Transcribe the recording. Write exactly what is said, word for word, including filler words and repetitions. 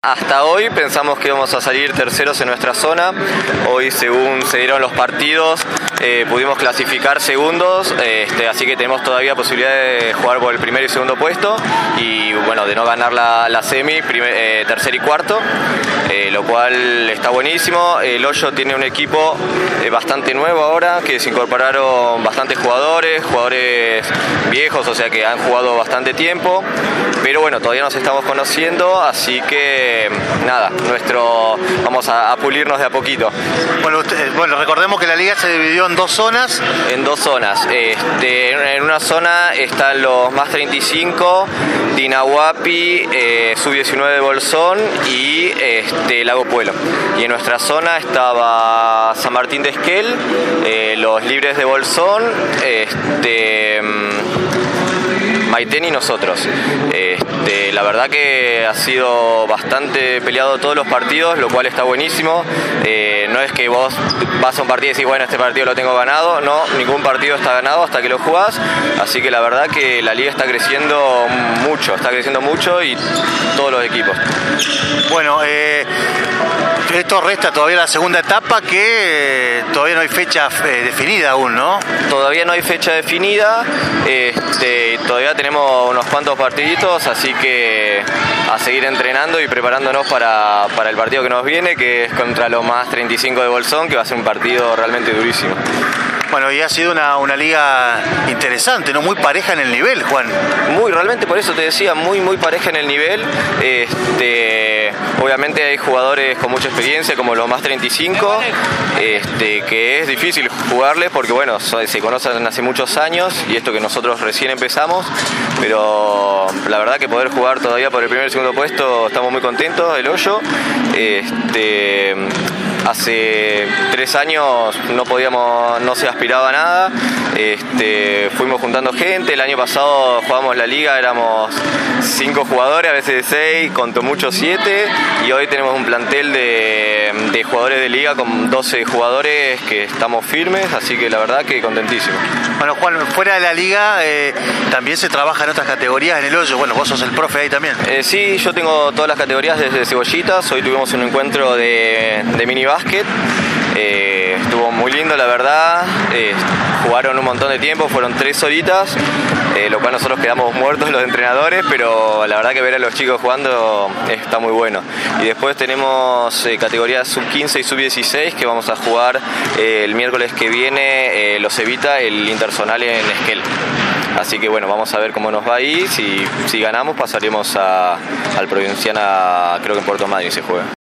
Hasta hoy pensamos que íbamos a salir terceros en nuestra zona. Hoy, según se dieron los partidos, eh, pudimos clasificar segundos, este, así que tenemos todavía posibilidad de jugar por el primer y segundo puesto y bueno, de no ganar la, la semi, primer, eh, tercer y cuarto, eh, lo cual está buenísimo. El Hoyo tiene un equipo eh, bastante nuevo ahora, que se incorporaron bastantes jugadores, jugadores viejos, o sea que han jugado bastante tiempo, pero bueno, todavía nos estamos conociendo, así que nada, nuestro vamos a, a pulirnos de a poquito. Bueno, usted, bueno, recordemos que la liga se dividió en dos zonas. En dos zonas. Este, en una zona están los más treinta y cinco, Dinahuapi, eh, sub diecinueve de Bolsón y este, Lago Puelo. Y en nuestra zona estaba San Martín de Esquel, eh, los libres de Bolsón, este, Maitén y nosotros. Este, la verdad que ha sido bastante peleado todos los partidos, lo cual está buenísimo. Eh, no es que vos vas a un partido y decís, bueno, este partido lo tengo ganado. No, ningún partido está ganado hasta que lo jugás. Así que la verdad que la liga está creciendo mucho, está creciendo mucho y todos los equipos. Bueno, eh, esto resta todavía la segunda etapa, que eh, todavía no hay fecha eh, definida aún, ¿no? Todavía no hay fecha definida, este, todavía tenemos unos cuantos partiditos, así que a seguir entrenando y preparándonos para, para el partido que nos viene, que es contra los más treinta y cinco de Bolsón, que va a ser un partido realmente durísimo. Bueno, y ha sido una, una liga interesante, ¿no? Muy pareja en el nivel, Juan. Muy, realmente por eso te decía, muy, muy pareja en el nivel. Este, obviamente hay jugadores con mucha experiencia, como los más treinta y cinco, este, que es difícil jugarles porque, bueno, se conocen hace muchos años y esto que nosotros recién empezamos, pero la verdad que poder jugar todavía por el primer y segundo puesto, estamos muy contentos del Hoyo. Este, Hace tres años no podíamos, no se aspiraba a nada, este, fuimos juntando gente. El año pasado jugamos la liga, éramos cinco jugadores, a veces seis, contó mucho siete, y hoy tenemos un plantel de, de jugadores de liga con doce jugadores que estamos firmes, así que la verdad que contentísimo. Bueno, Juan, fuera de la liga eh, también se trabaja en otras categorías en el Hoyo. Bueno, vos sos el profe ahí también. Eh, sí, yo tengo todas las categorías desde cebollitas. Hoy tuvimos un encuentro de, de mini básquet. Eh, estuvo muy lindo, la verdad. Eh, jugaron un montón de tiempo, fueron tres horitas, eh, lo cual nosotros quedamos muertos los entrenadores, pero la verdad que ver a los chicos jugando está muy bueno. Y después tenemos eh, categorías sub quince y sub dieciséis que vamos a jugar eh, el miércoles que viene, eh, los Evita, el interzonal en Esquel. Así que bueno, vamos a ver cómo nos va ahí. Si, si ganamos pasaremos a, al Provinciana, creo que en Puerto Madryn se juega.